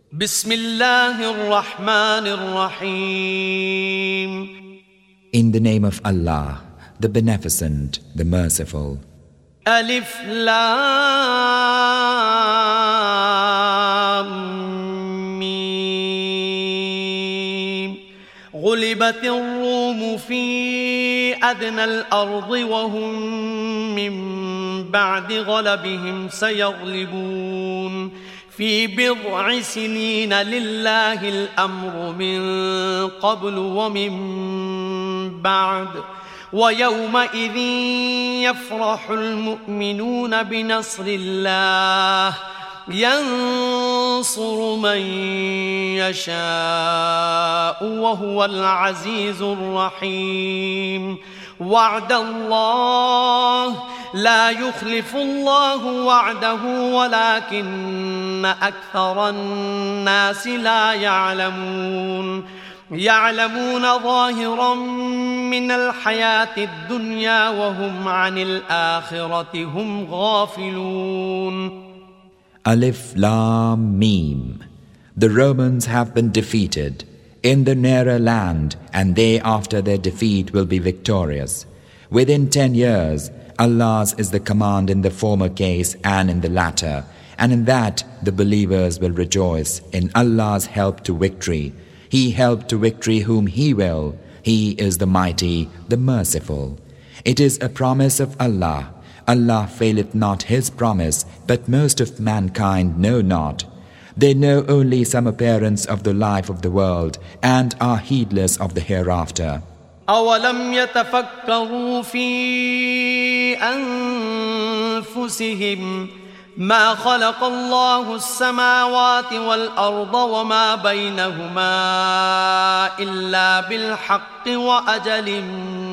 بسم الله الرحمن الرحيم. In the name of Allah, the Beneficent, the Merciful. ألف لام ميم. غلبت الروم في أدنى الأرض وهم من بعد غلبهم سيغلبون في بضع سنين لله الأمر من قبل ومن بعد ويومئذ يفرح المؤمنون بنصر الله ينصر من يشاء وهو العزيز الرحيم. وعد الله لا يخلف الله وعده ولكن أكثر الناس لا يعلمون ظاهرا من الحياة الدنيا وهم عن الآخرة هم غافلون. Alif Lam Mim. The Romans have been defeated in the nearer land, and they after their defeat will be victorious. Within 10 years, Allah's is the command in the former case and in the latter, and in that the believers will rejoice in Allah's help to victory. He helped to victory whom He will. He is the Mighty, the Merciful. It is a promise of Allah. Allah faileth not His promise, but most of mankind know not. They know only some appearance of the life of the world and are heedless of the hereafter. أولم يتفكروا في أنفسهم ما خلق الله السماوات والأرض وما بينهما إلا بالحق وأجل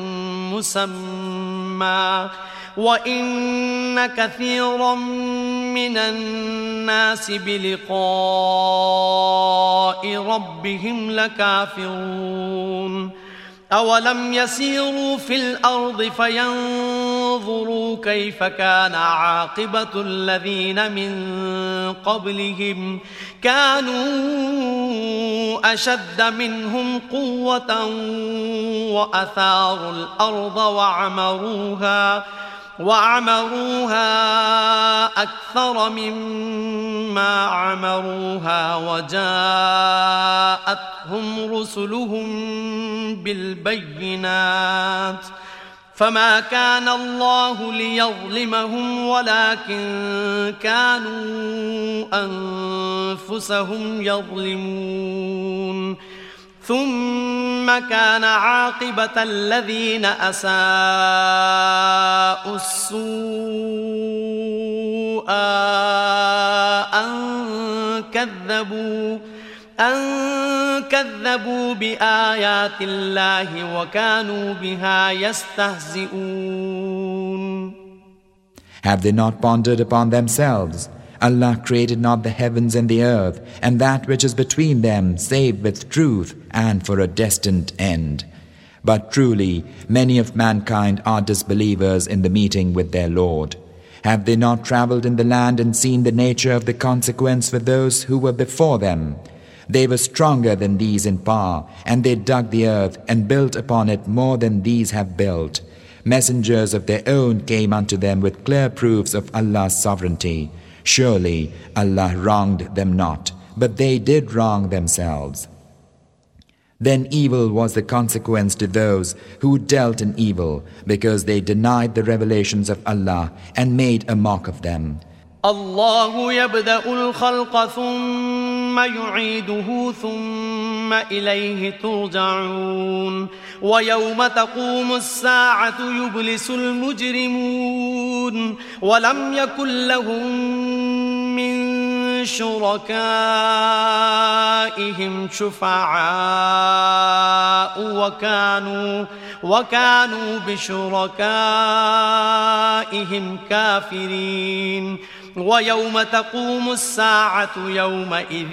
مسمى وإن كثيرا من الناس بلقاء ربهم لكافرون. أولم يسيروا في الأرض فينظروا كيف كان عاقبة الذين من قبلهم كانوا أشد منهم قوة وأثاروا الأرض وعمروها أكثر مما عمروها وجاءتهم رسلهم بالبينات فما كان الله ليظلمهم ولكن كانوا أنفسهم يظلمون. ثم كان عاقبة الذين أساءوا السوء أن كذبوا بآيات الله وكانوا بها يستهزئون. Have they not pondered upon themselves? Allah created not the heavens and the earth, and that which is between them, save with truth and for a destined end. But truly, many of mankind are disbelievers in the meeting with their Lord. Have they not travelled in the land and seen the nature of the consequence for those who were before them? They were stronger than these in power, and they dug the earth and built upon it more than these have built. Messengers of their own came unto them with clear proofs of Allah's sovereignty. Surely Allah wronged them not, but they did wrong themselves. Then evil was the consequence to those who dealt in evil, because they denied the revelations of Allah and made a mock of them. الله يبدأ الخلق ثم يعيده ثم إليه ترجعون. ويوم تقوم الساعة يبلس المجرمون ولم يكن لهم من شركائهم شفعاء وكانوا بشركائهم كافرين. ويوم تقوم الساعة يومئذ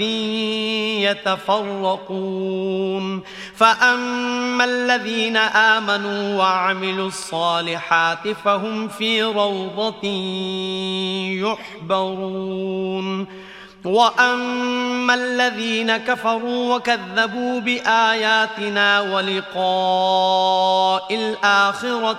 يتفرقون فأما الذين آمنوا وعملوا الصالحات فهم في روضة يحبرون وأما الذين كفروا وكذبوا بآياتنا ولقاء الآخرة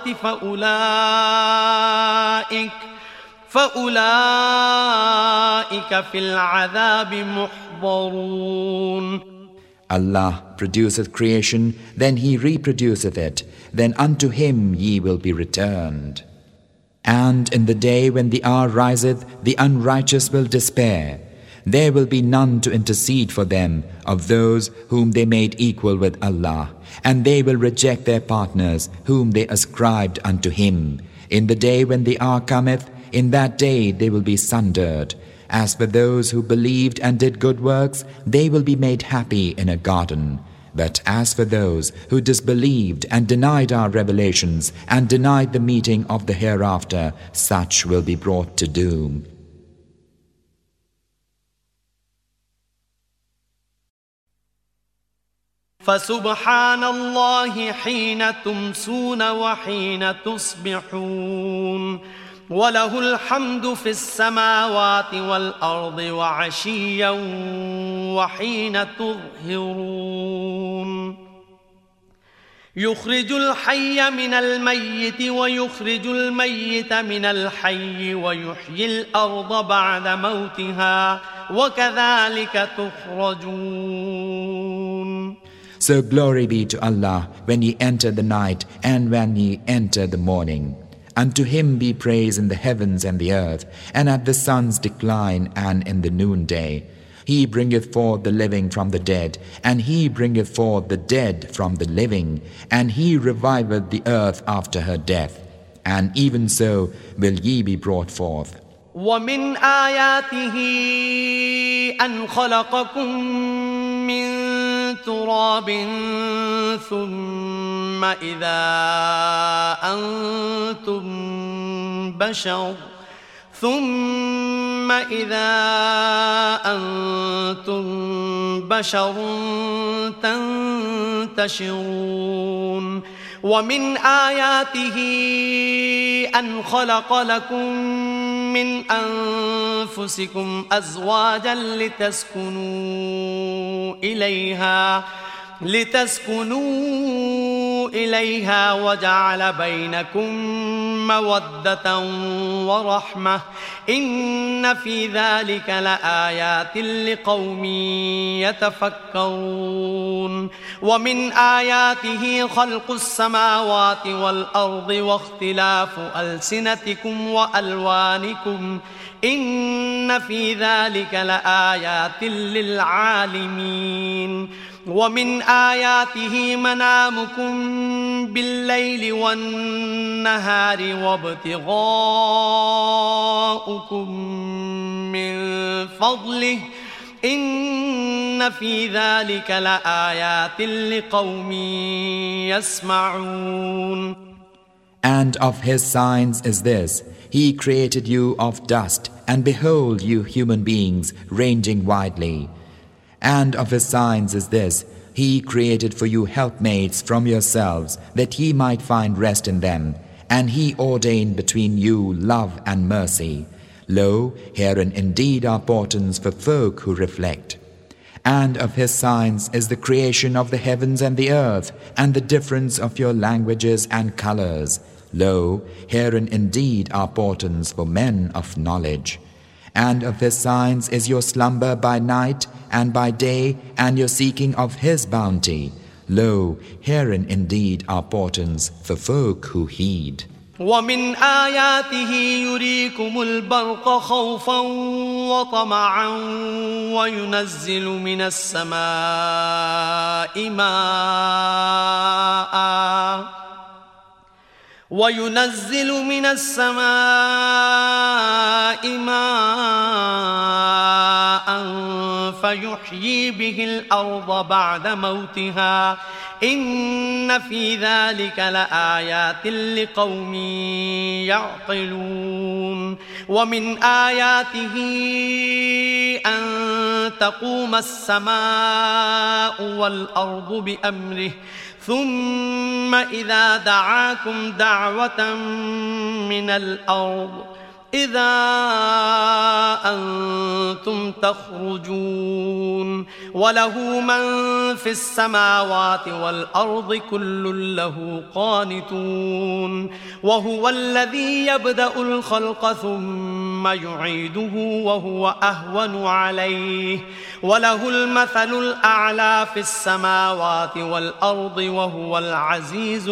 فأولئك في العذاب محضرون. Allah produceth creation, then He reproduceth it, then unto Him ye will be returned. And in the day when the hour riseth, the unrighteous will despair. There will be none to intercede for them of those whom they made equal with Allah, and they will reject their partners whom they ascribed unto Him. In the day when the hour cometh, in that day they will be sundered. As for those who believed and did good works, they will be made happy in a garden. But as for those who disbelieved and denied our revelations and denied the meeting of the hereafter, such will be brought to doom. فسبحان الله حين تمسون وحين تصبحون وله الحمد في السماوات والأرض وعشيا وحين تظهرون يخرج الحي من الميت ويخرج الميت من الحي ويحيي الأرض بعد موتها وكذلك تخرجون. So glory be to Allah when ye enter the night and when ye enter the morning. Unto Him be praise in the heavens and the earth, and at the sun's decline and in the noonday. He bringeth forth the living from the dead, and He bringeth forth the dead from the living, and He reviveth the earth after her death. And even so will ye be brought forth. وَمِنْ آيَاتِهِ أَنْ خَلَقَكُم مِّن تُرَابٍ ثُمَّ إِذَا أَنْتُمْ بَشَرٌ تَنْتَشِرُونَ وَمِنْ آيَاتِهِ أَنْ خَلَقَ لَكُم مِّنْ أَنفُسِكُمْ أَزْوَاجًا لِتَسْكُنُوا إِلَيْهَا وَجَعَلَ بَيْنَكُم مَّوَدَّةً وَرَحْمَةً إِنَّ فِي ذَلِكَ لَآيَاتٍ لِقَوْمٍ يَتَفَكَّرُونَ وَمِنْ آيَاتِهِ خَلْقُ السَّمَاوَاتِ وَالْأَرْضِ وَاخْتِلَافُ أَلْسِنَتِكُمْ وَأَلْوَانِكُمْ إِنَّ فِي ذَلِكَ لَآيَاتٍ لِلْعَالِمِينَ وَمِنْ آيَاتِهِ مَنَامُكُمْ بِاللَّيْلِ وَالنَّهَارِ وَابْتِغَاؤُكُمْ مِنْ فَضْلِهِ إِنَّ فِي ذَلِكَ لَآيَاتٍ لِقَوْمٍ يَسْمَعُونَ. And of His signs is this: He created you of dust, and behold you human beings ranging widely. And of His signs is this: He created for you helpmates from yourselves, that ye might find rest in them, and He ordained between you love and mercy. Lo, herein indeed are portents for folk who reflect. And of His signs is the creation of the heavens and the earth, and the difference of your languages and colors. Lo, herein indeed are portents for men of knowledge. And of His signs is your slumber by night and by day, and your seeking of His bounty. Lo, herein indeed are portents for folk who heed. وَمِنْ آيَاتِهِ يُرِيكُمُ الْبَرْقَ خَوْفًا وَطَمَعًا وَيُنَزِّلُ مِنَ السَّمَاءِ مَاءً فَيُحْيِي بِهِ الْأَرْضَ بَعْدَ مَوْتِهَا إِنَّ فِي ذَلِكَ لَآيَاتٍ لِقَوْمٍ يَعْقِلُونَ وَمِنْ آيَاتِهِ أَن تَقُومَ السَّمَاءُ وَالْأَرْضُ بِأَمْرِهِ ثُمَّ إِذَا دَعَاكُمْ دَعْوَةً مِّنَ الْأَرْضِ إذا أنتم تخرجون وله من في السماوات والأرض كل له قانتون وهو الذي يبدأ الخلق ثم يعيده وهو أهون عليه وله المثل الأعلى في السماوات والأرض وهو العزيز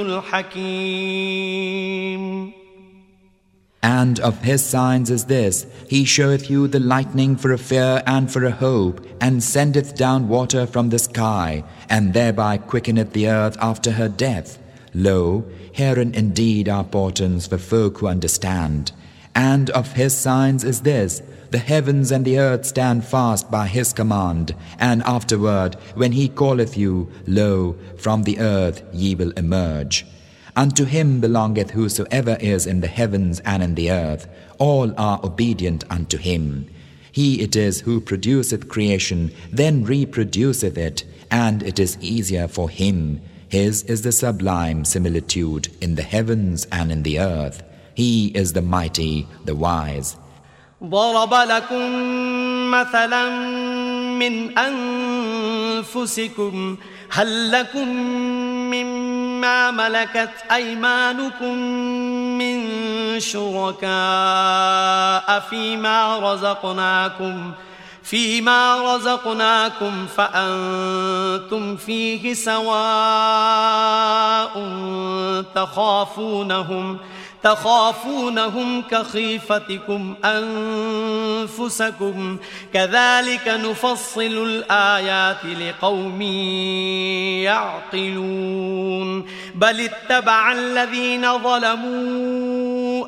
الحكيم. And of his signs is this, he showeth you the lightning for a fear and for a hope, and sendeth down water from the sky, and thereby quickeneth the earth after her death. Lo, herein indeed are portents for folk who understand. And of his signs is this, the heavens and the earth stand fast by his command, and afterward, when he calleth you, lo, from the earth ye will emerge. Unto him belongeth whosoever is in the heavens and in the earth. All are obedient unto him. He it is who produceth creation, then reproduceth it, and it is easier for him. His is the sublime similitude in the heavens and in the earth. He is the mighty, the wise. ضرب لكم مثلا من أنفسكم هل لكم مما ملكت أيمانكم من شركاء فيما رزقناكم فأنتم فيه سواء تخافونهم كخيفتكم أنفسكم كذلك نفصل الآيات لقوم يعقلون بل اتبع الذين ظلموا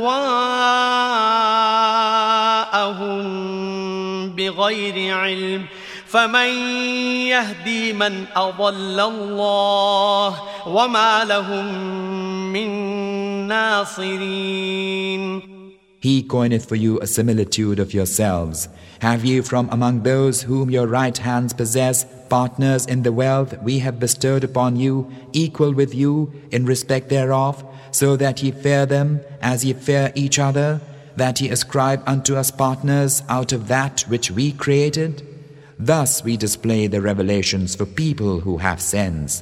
أهواءهم بغير علم فمن يهدي من أضل الله وما لهم من ناصرين. He coineth for you a similitude of yourselves. Have ye from among those whom your right hands possess partners in the wealth we have bestowed upon you, equal with you in respect thereof, so that ye fear them as ye fear each other, that ye ascribe unto us partners out of that which we created? Thus we display the revelations for people who have sense.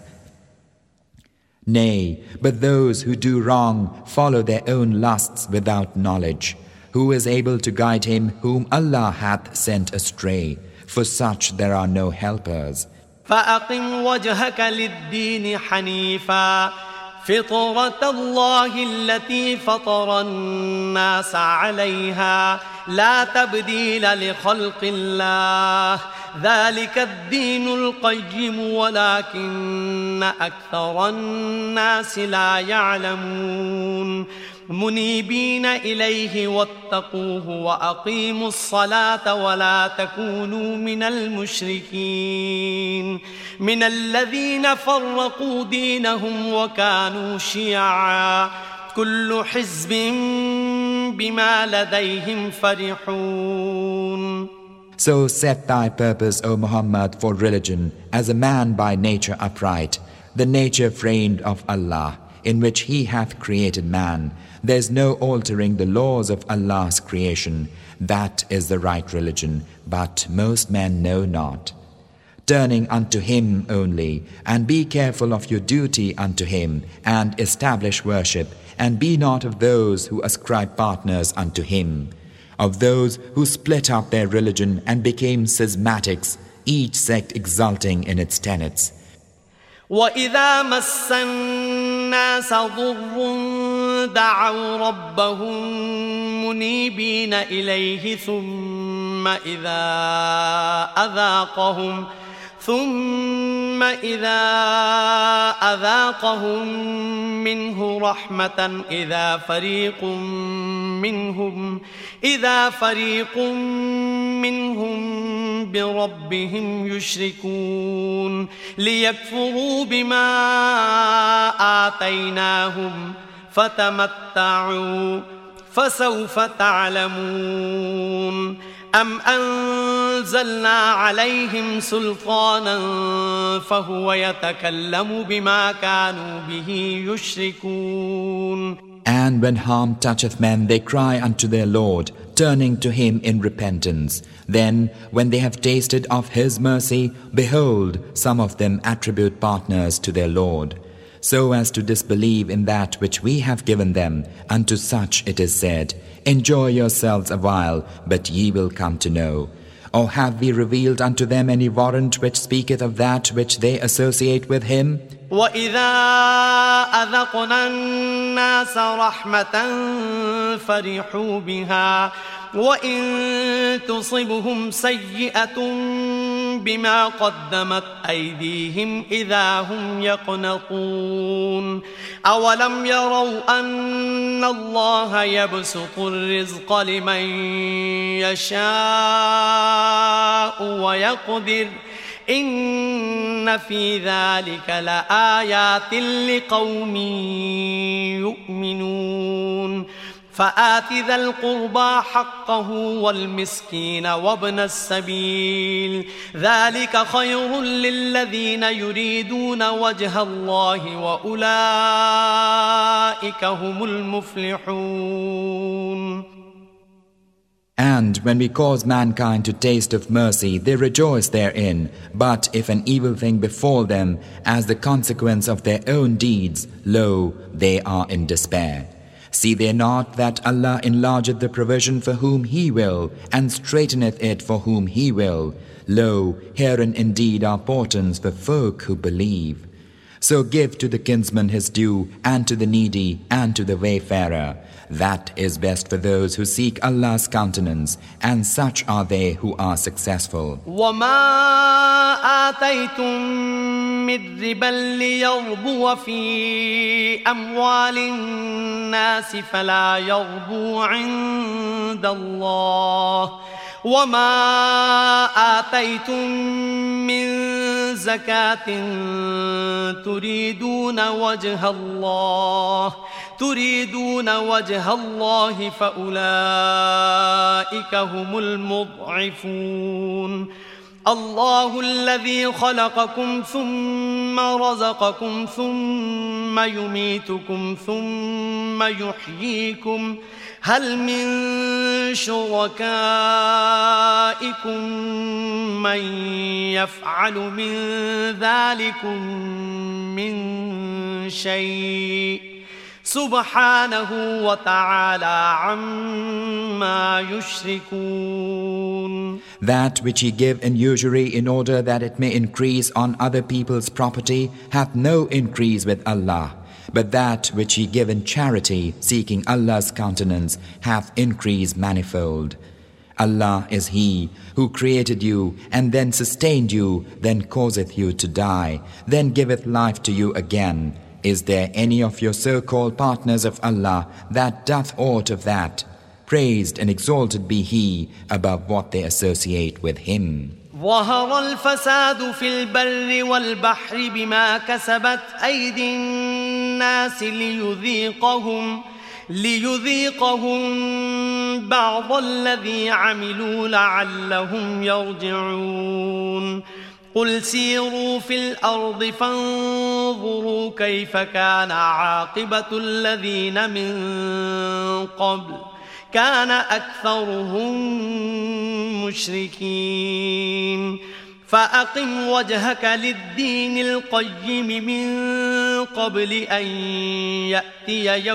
Nay, but those who do wrong follow their own lusts without knowledge. Who is able to guide him whom Allah hath sent astray? For such there are no helpers. فأقم وجهك للدين حنيفا فطرة الله التي فطر الناس عليها لا تبديل لخلق الله ذلك الدين القيم ولكن أكثر الناس لا يعلمون منيبين إليه واتقوه وأقيموا الصلاة ولا تكونوا من المشركين من الذين فرقوا دينهم وكانوا شيعا كل حزب بما لديهم فرحون. So set thy purpose, O Muhammad, for religion as a man by nature upright, the nature framed of Allah, in which He hath created man. There is no altering the laws of Allah's creation. That is the right religion, but most men know not. Turning unto Him only, and be careful of your duty unto Him, and establish worship, and be not of those who ascribe partners unto Him, of those who split up their religion and became schismatics, each sect exulting in its tenets. وَإِذَا مَسَّ النَّاسَ ضُرٌّ دَعَوْا رَبَّهُم مُنِيبِينَ إِلَيْهِ ثُمَّ إِذَا أَذَاقَهُم مِّنْهُ رَحْمَةً إِذَا فَرِيقٌ منهم بربهم يشركون ليكفروا بما آتيناهم فتمتعوا فسوف تعلمون أم أنزلنا عليهم سلطانا فهو يتكلم بما كانوا به يشركون And when harm toucheth men, they cry unto their Lord, turning to Him in repentance. Then, when they have tasted of His mercy, behold, some of them attribute partners to their Lord, so as to disbelieve in that which we have given them. Unto such it is said, Enjoy yourselves a while, but ye will come to know. Or have we revealed unto them any warrant which speaketh of that which they associate with Him? وَإِذَا أَذَقْنَا النَّاسَ رَحْمَةً فَرِحُوا بِهَا وَإِن تُصِبْهُمْ سَيِّئَةٌ بِمَا قَدَّمَتْ أَيْدِيهِمْ إِذَا هُمْ يَقْنَطُونَ أَوَلَمْ يَرَوْا أَنَّ اللَّهَ يَبْسُطُ الرِّزْقَ لِمَن يَشَاءُ وَيَقْدِرُ إن في ذلك لآيات لقوم يؤمنون فآت ذا القربى حقه والمسكين وابن السبيل ذلك خير للذين يريدون وجه الله وأولئك هم المفلحون. And when we cause mankind to taste of mercy, they rejoice therein. But if an evil thing befall them as the consequence of their own deeds, lo, they are in despair. See they not that Allah enlargeth the provision for whom He will, and straiteneth it for whom He will? Lo, herein indeed are portents for folk who believe. So give to the kinsman his due, and to the needy, and to the wayfarer. That is best for those who seek Allah's countenance, and such are they who are successful. وَمَا آتَيْتُم مِّن رِّبًا لِّيَرْبُوَ فِي أَمْوَالِ النَّاسِ فَلَا يَرْبُو عِندَ اللَّهِ وَمَا آتَيْتُم مِّن زَكَاةٍ تريدون وجه الله فأولئك هم المضعفون. الله الذي خلقكم ثم رزقكم ثم يميتكم ثم يحييكم هل من شركائكم من يفعل من ذلكم من شيء سبحانه وتعالى عما يشركون. That which ye give in usury in order that it may increase on other people's property hath no increase with Allah. But that which ye give in charity, seeking Allah's countenance, hath increase manifold. Allah is He who created you, and then sustained you, then causeth you to die, then giveth life to you again. Is there any of your so-called partners of Allah that doth aught of that? Praised and exalted be He above what they associate with Him. ظهر الفساد في البر والبحر بما كسبت أيدي الناس ليذيقهم بعض الذي عملوا لعلهم يرجعون. قل سيروا في الأرض فانظروا كيف كان عاقبة الذين من قبل كان أكثرهم مشركين. فأقم وجهك للدين القيم من قبل أن يأتي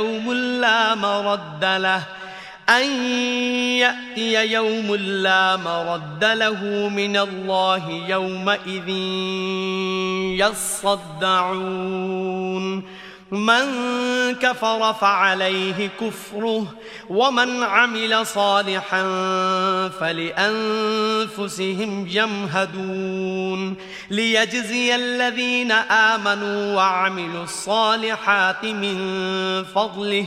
يوم لا مرد له من الله يومئذ يصدعون. من كفر فعليه كفره ومن عمل صالحا فلأنفسهم يمهدون. ليجزي الذين آمنوا وعملوا الصالحات من فضله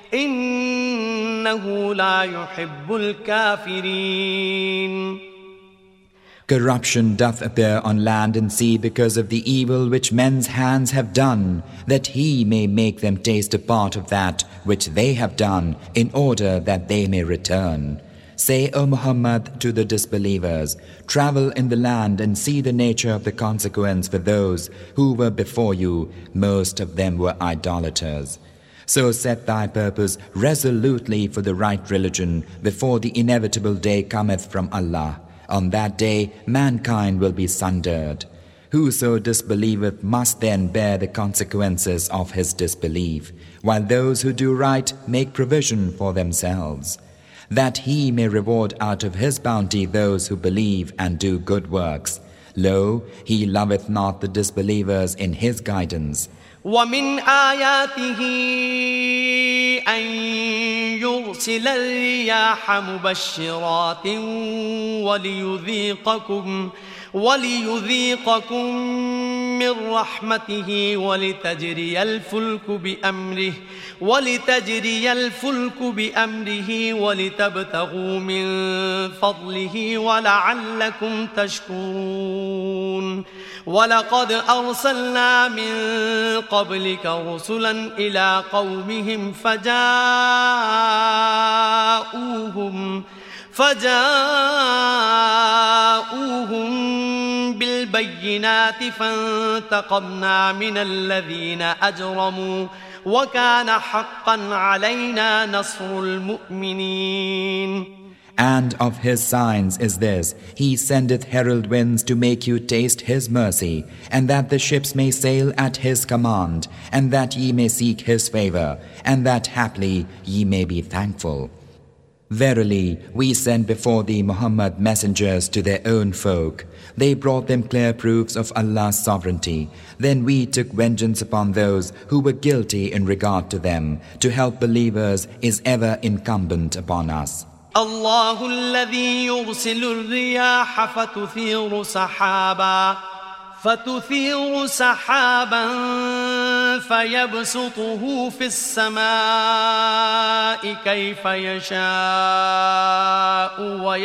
إنه لا يحب الكافرين. Corruption doth appear on land and sea because of the evil which men's hands have done, that He may make them taste a part of that which they have done, in order that they may return. Say, O Muhammad, to the disbelievers, travel in the land and see the nature of the consequence for those who were before you. Most of them were idolaters. So set thy purpose resolutely for the right religion before the inevitable day cometh from Allah. On that day mankind will be sundered. Whoso disbelieveth must then bear the consequences of his disbelief, while those who do right make provision for themselves, that he may reward out of his bounty those who believe and do good works. Lo, he loveth not the disbelievers in his guidance. ومن آياته أن يرسل الرياح مبشرات وليذيقكم من رحمته ولتجري الفلك بأمره ولتبتغوا من فضله ولعلكم تشكرون ولقد أرسلنا من قبلك رسلا إلى قومهم فجاءوهم بالبينات فانتقمنا من الذين أجرموا وكان حقا علينا نصر المؤمنين. And of his signs is this, he sendeth herald winds to make you taste his mercy, and that the ships may sail at his command, and that ye may seek his favor, and that haply ye may be thankful. Verily, we sent before thee Muhammad messengers to their own folk. They brought them clear proofs of Allah's sovereignty. Then we took vengeance upon those who were guilty in regard to them. To help believers is ever incumbent upon us. الله الذي يرسل الرياح فتثير سحابا فيبسطه في السماء كيف يشاء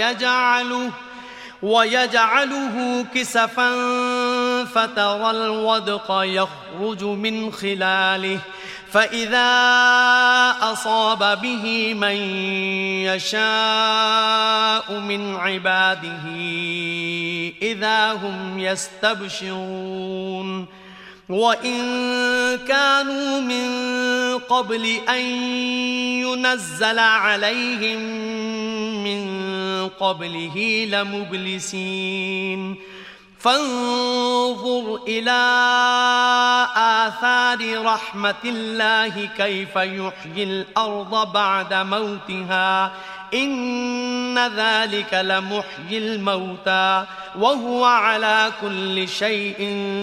ويجعله كسفا فترى الودق يخرج من خلاله فإذا أصاب به من يشاء من عباده إذا هم يستبشرون وإن كانوا من قبل أن ينزل عليهم من قبله لمبلسين فانظر إلى آثار رحمة الله كيف يحيي الأرض بعد موتها إن ذلك لمحيي الموتى وهو على كل شيء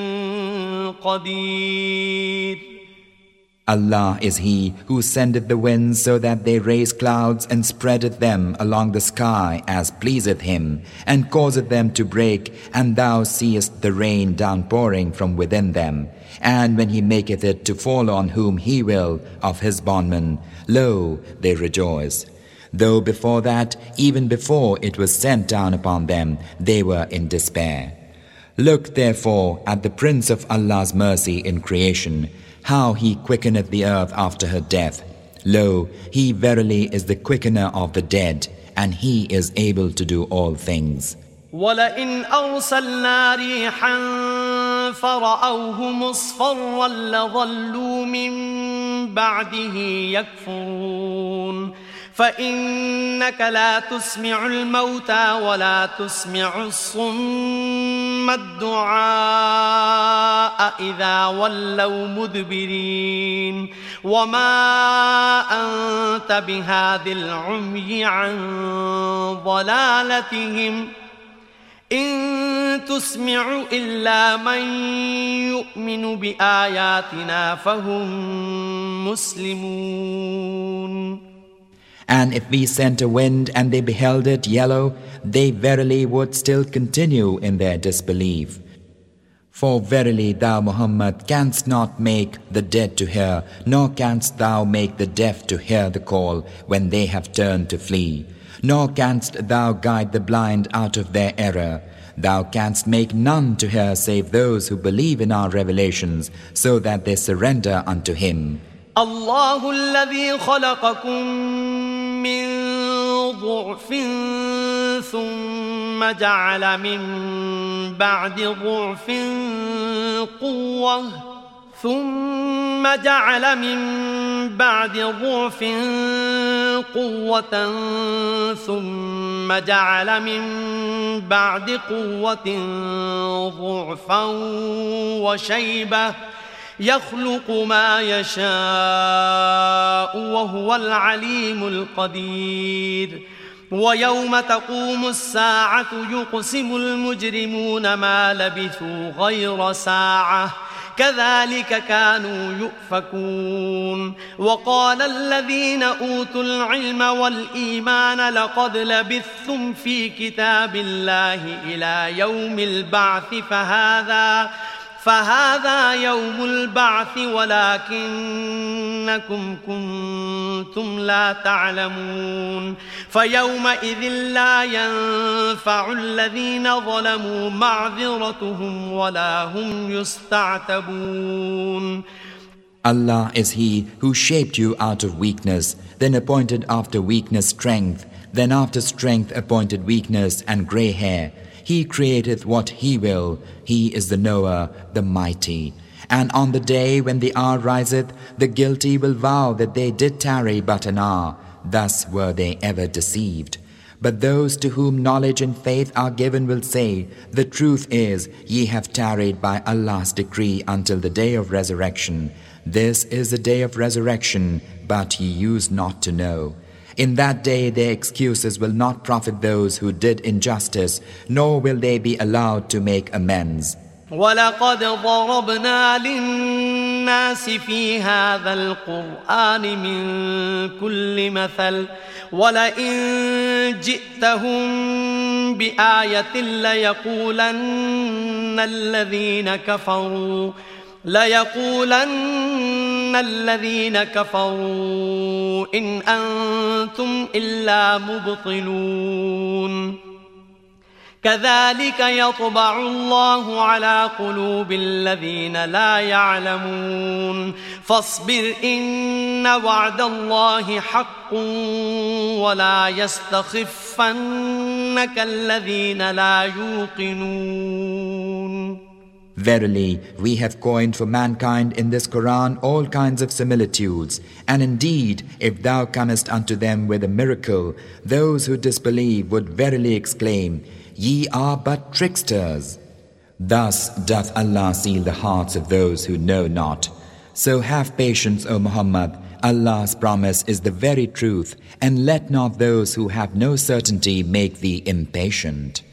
قدير. Allah is He who sendeth the winds so that they raise clouds and spreadeth them along the sky as pleaseth Him, and causeth them to break, and thou seest the rain downpouring from within them. And when He maketh it to fall on whom He will of His bondmen, lo, they rejoice. Though before that, even before it was sent down upon them, they were in despair. Look therefore at the Prince of Allah's mercy in creation, how He quickeneth the earth after her death. Lo, He verily is the quickener of the dead, and He is able to do all things. وَلَئِنْ أَرْسَلْنَا رِيحًا فَرَأَوْهُ مُصْفَرًّا لَظَلُّوا مِنْ بَعْدِهِ يَكْفُرُونَ فإنك لا تسمع الموتى ولا تسمع الصم الدعاء إذا ولوا مدبرين وما أنت بهاد العمي عن ضلالتهم إن تسمع إلا من يؤمن بآياتنا فهم مسلمون. And if we sent a wind and they beheld it yellow, they verily would still continue in their disbelief. For verily thou, Muhammad, canst not make the dead to hear, nor canst thou make the deaf to hear the call when they have turned to flee. Nor canst thou guide the blind out of their error. Thou canst make none to hear save those who believe in our revelations, so that they surrender unto Him. الله الذي خلقكم من ضعف ثم جعل من بعد ضعف قوة ثم جعل من بعد ضعف قوة ثم جعل من بعد قوة ضعفا وشيبة يخلق ما يشاء وهو العليم القدير ويوم تقوم الساعة يقسم المجرمون ما لبثوا غير ساعة كذلك كانوا يؤفكون وقال الذين أوتوا العلم والإيمان لقد لبثتم في كتاب الله إلى يوم البعث فهذا يوم البعث ولكنكم كنتم لا تعلمون فيومئذ لا ينفع الذين ظلموا معذرتهم ولا هم يستعتبون. Allah is He who shaped you out of weakness, then appointed after weakness strength, then after strength appointed weakness and grey hair. He createth what He will. He is the Knower, the Mighty. And on the day when the hour riseth, the guilty will vow that they did tarry but an hour. Thus were they ever deceived. But those to whom knowledge and faith are given will say, the truth is, ye have tarried by Allah's decree until the day of resurrection. This is the day of resurrection, but ye used not to know. In that day their excuses will not profit those who did injustice, nor will they be allowed to make amends. وَلَقَدْ ضَرَبْنَا لِلنَّاسِ فِي هَذَا الْقُرْآنِ مِنْ كُلِّ مَثَلٍ وَلَئِنْ جِئْتَهُمْ بِآيَةٍ لَيَقُولَنَّ الذين كفروا إن أنتم إلا مبطلون كذلك يطبع الله على قلوب الذين لا يعلمون فاصبر إن وعد الله حق ولا يستخفنك الذين لا يوقنون. Verily, we have coined for mankind in this Quran all kinds of similitudes, and indeed, if thou comest unto them with a miracle, those who disbelieve would verily exclaim, Ye are but tricksters. Thus doth Allah seal the hearts of those who know not. So have patience, O Muhammad. Allah's promise is the very truth, and let not those who have no certainty make thee impatient.